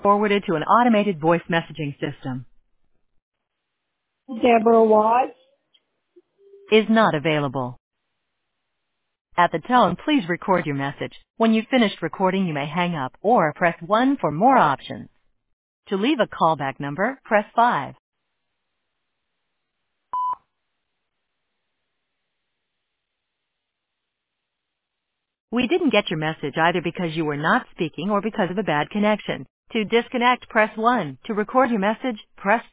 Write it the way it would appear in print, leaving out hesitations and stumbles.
Forwarded to an automated voice messaging system. Deborah Watts. Is not available. At the tone, please record your message. When you've finished recording, you may hang up or press 1 for more options. To leave a callback number, press 5. We didn't get your message either because you were not speaking or because of a bad connection. To disconnect, press 1. To record your message, press